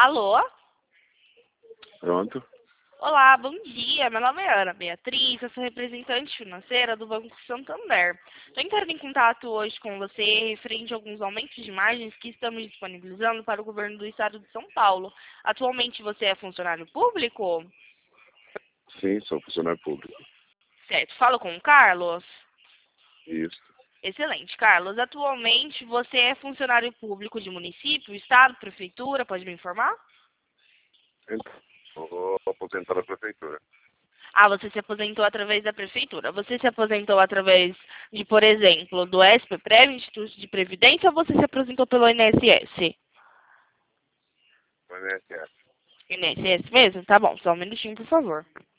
Alô? Pronto. Olá, bom dia. Meu nome é Ana Beatriz, eu sou representante financeira do Banco Santander. Estou entrando em contato hoje com você referente a alguns aumentos de margens que estamos disponibilizando para o governo do estado de São Paulo. Atualmente você é funcionário público? Sim, sou funcionário público. Certo. Falo com o Carlos? Isso. Excelente, Carlos. Atualmente você é funcionário público de município, estado, prefeitura? Pode me informar? Então, vou aposentar a prefeitura. Ah, você se aposentou através da prefeitura. Você se aposentou através de, por exemplo, do SPPrev, Instituto de Previdência, ou você se aposentou pelo INSS? Mas é que é. INSS mesmo? Tá bom, só um minutinho, por favor.